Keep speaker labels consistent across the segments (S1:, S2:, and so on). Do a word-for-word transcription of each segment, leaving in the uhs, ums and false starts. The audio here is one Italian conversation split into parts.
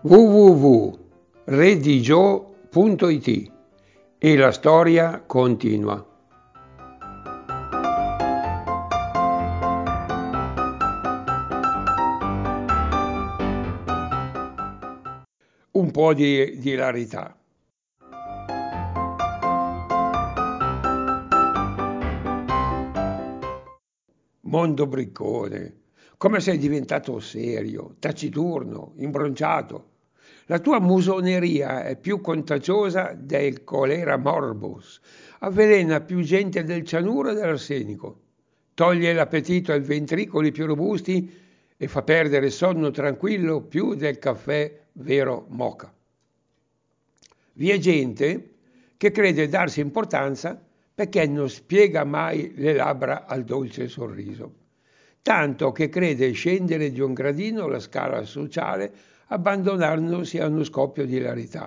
S1: w w w punto redigio punto i t e la storia continua. Un po' di, di ilarità. Mondo briccone, come sei diventato serio, taciturno, imbronciato. La tua musoneria è più contagiosa del colera morbus, avvelena più gente del cianuro e dell'arsenico, toglie l'appetito ai ventricoli più robusti e fa perdere sonno tranquillo più del caffè vero moka. Vi è gente che crede darsi importanza perché non spiega mai le labbra al dolce sorriso, tanto che crede scendere di un gradino la scala sociale abbandonandosi a uno scoppio di ilarità.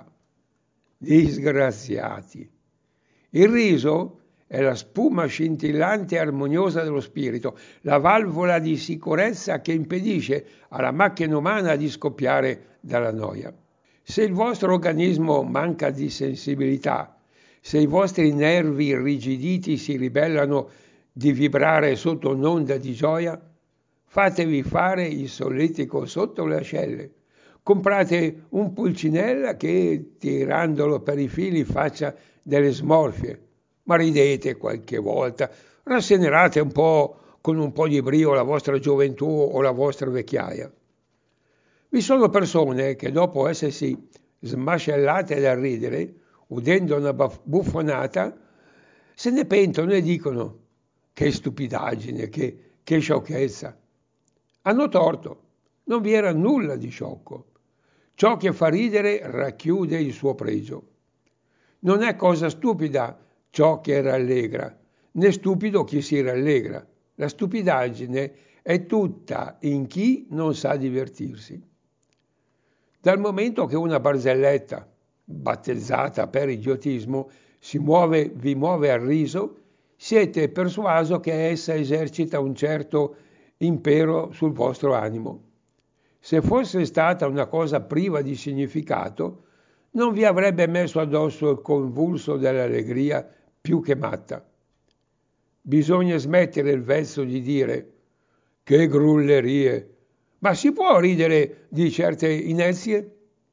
S1: Disgraziati! Il riso è la spuma scintillante e armoniosa dello spirito, la valvola di sicurezza che impedisce alla macchina umana di scoppiare dalla noia. Se il vostro organismo manca di sensibilità, se i vostri nervi irrigiditi si ribellano di vibrare sotto un'onda di gioia, fatevi fare il solletico sotto le ascelle. Comprate un pulcinella che, tirandolo per i fili, faccia delle smorfie. Ma ridete qualche volta, rassenerate un po' con un po' di brio la vostra gioventù o la vostra vecchiaia. Vi sono persone che dopo essersi smascellate dal ridere, udendo una buffonata, se ne pentono e dicono che stupidaggine, che, che sciocchezza. Hanno torto, non vi era nulla di sciocco. Ciò che fa ridere racchiude il suo pregio. Non è cosa stupida ciò che rallegra, né stupido chi si rallegra. La stupidaggine è tutta in chi non sa divertirsi. Dal momento che una barzelletta, battezzata per idiotismo, si muove, vi muove al riso, siete persuaso che essa esercita un certo impero sul vostro animo. Se fosse stata una cosa priva di significato, non vi avrebbe messo addosso il convulso dell'allegria più che matta. Bisogna smettere il vezzo di dire «che grullerie», ma si può ridere di certe inezie?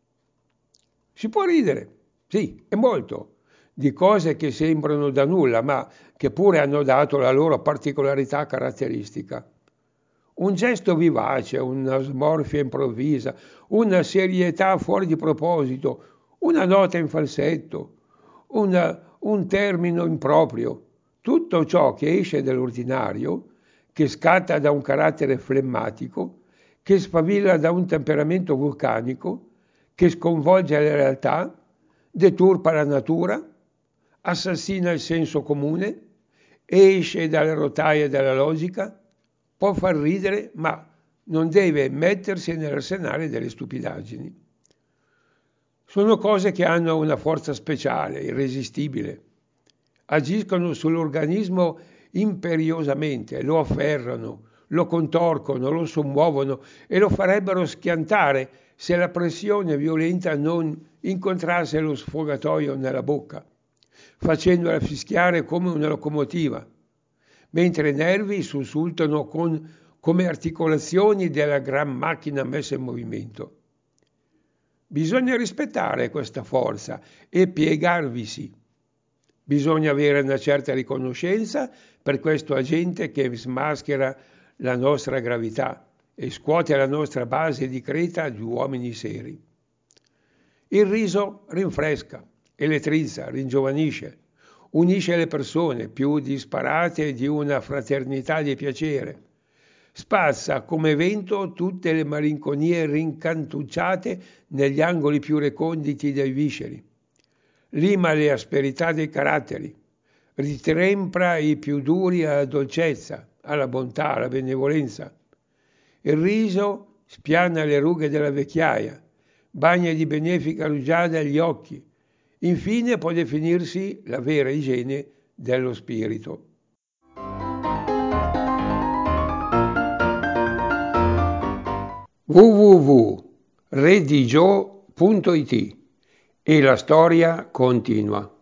S1: Si può ridere, sì, e molto, di cose che sembrano da nulla, ma che pure hanno dato la loro particolarità caratteristica. Un gesto vivace, una smorfia improvvisa, una serietà fuori di proposito, una nota in falsetto, una, un termine improprio, tutto ciò che esce dall'ordinario, che scatta da un carattere flemmatico, che sfavilla da un temperamento vulcanico, che sconvolge la realtà, deturpa la natura, assassina il senso comune, esce dalle rotaie della logica, può far ridere, ma non deve mettersi nell'arsenale delle stupidaggini. Sono cose che hanno una forza speciale, irresistibile. Agiscono sull'organismo imperiosamente, lo afferrano, lo contorcono, lo sommuovono e lo farebbero schiantare se la pressione violenta non incontrasse lo sfogatoio nella bocca, facendola fischiare come una locomotiva, mentre i nervi sussultano con, come articolazioni della gran macchina messa in movimento. Bisogna rispettare questa forza e piegarvisi. Bisogna avere una certa riconoscenza per questo agente che smaschera la nostra gravità e scuote la nostra base di creta di uomini seri. Il riso rinfresca, elettrizza, ringiovanisce, unisce le persone più disparate di una fraternità di piacere, spazza come vento tutte le malinconie rincantucciate negli angoli più reconditi dei visceri, lima le asperità dei caratteri, ritrempra i più duri alla dolcezza, alla bontà, alla benevolenza. Il riso spiana le rughe della vecchiaia, bagna di benefica rugiada gli occhi. Infine può definirsi la vera igiene dello spirito. w w w punto redigio punto it e la storia continua.